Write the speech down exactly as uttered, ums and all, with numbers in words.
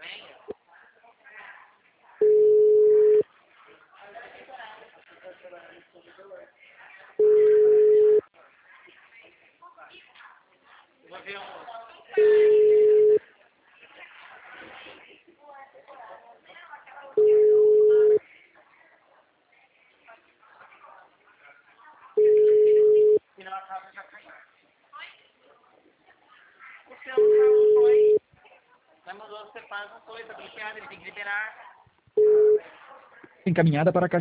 Vou ver um... Final a casa já caiu. O seu carro não foi. Mas mandou você pagar, não foi, tá bloqueado, ele tem que liberar. Encaminhada para a caixa